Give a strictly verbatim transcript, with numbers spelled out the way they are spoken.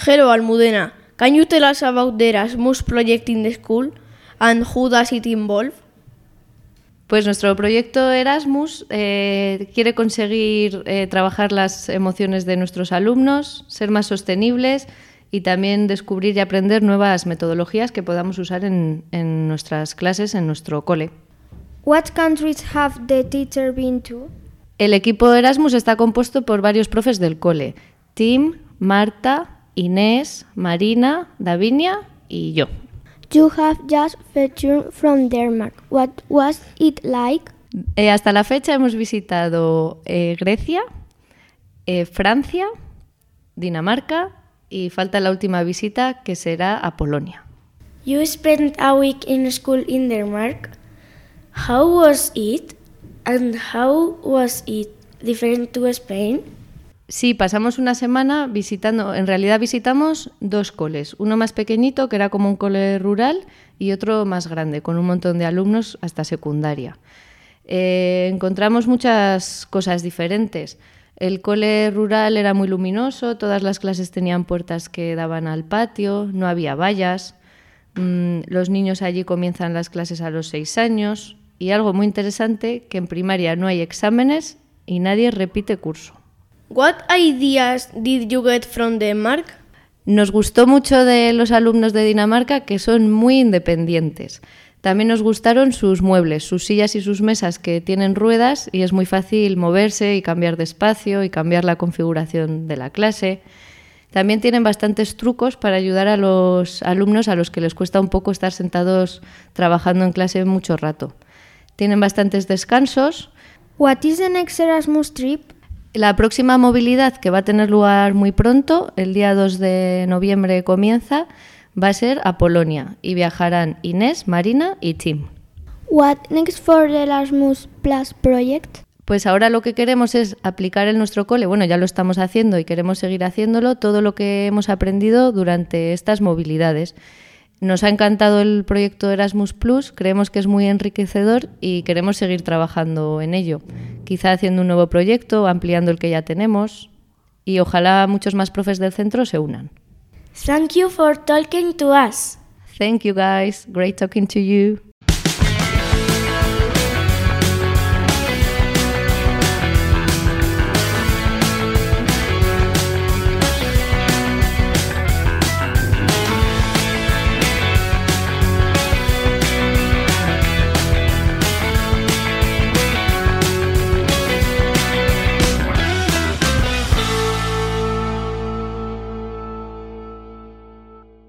Hello, Almudena. Can you tell us about the Erasmus project in the school and who does it involve? Pues nuestro proyecto Erasmus eh, quiere conseguir eh, trabajar las emociones de nuestros alumnos, ser más sostenibles y también descubrir y aprender nuevas metodologías que podamos usar en, en nuestras clases, en nuestro cole. What countries have the teacher been to? El equipo Erasmus está compuesto por varios profes del cole: Tim, Marta, Inés, Marina, Davinia y yo. You have just returned from Denmark. What was it like? Eh, hasta la fecha hemos visitado eh, Grecia, eh, Francia, Dinamarca y falta la última visita, que será a Polonia. You spent a week in school in Denmark. How was it? And how was it different to Spain? Sí, pasamos una semana visitando, en realidad visitamos dos coles, uno más pequeñito, que era como un cole rural, y otro más grande, con un montón de alumnos hasta secundaria. Eh, encontramos muchas cosas diferentes. El cole rural era muy luminoso, todas las clases tenían puertas que daban al patio, no había vallas. Mm, los niños allí comienzan las clases a los seis años, y algo muy interesante, que en primaria no hay exámenes y nadie repite curso. What ideas did you get from Denmark? Nos gustó mucho de los alumnos de Dinamarca, que son muy independientes. También nos gustaron sus muebles, sus sillas y sus mesas, que tienen ruedas y es muy fácil moverse y cambiar de espacio y cambiar la configuración de la clase. También tienen bastantes trucos para ayudar a los alumnos a los que les cuesta un poco estar sentados trabajando en clase mucho rato. Tienen bastantes descansos. What is the next Erasmus trip? La próxima movilidad, que va a tener lugar muy pronto, el día dos de noviembre comienza, va a ser a Polonia y viajarán Inés, Marina y Tim. What next for the Erasmus Plus project? Pues ahora lo que queremos es aplicar en nuestro cole, bueno, ya lo estamos haciendo y queremos seguir haciéndolo, todo lo que hemos aprendido durante estas movilidades. Nos ha encantado el proyecto Erasmus Plus, creemos que es muy enriquecedor y queremos seguir trabajando en ello. Quizá haciendo un nuevo proyecto, ampliando el que ya tenemos, y ojalá muchos más profes del centro se unan. Thank you for talking to us. Thank you guys, great talking to you.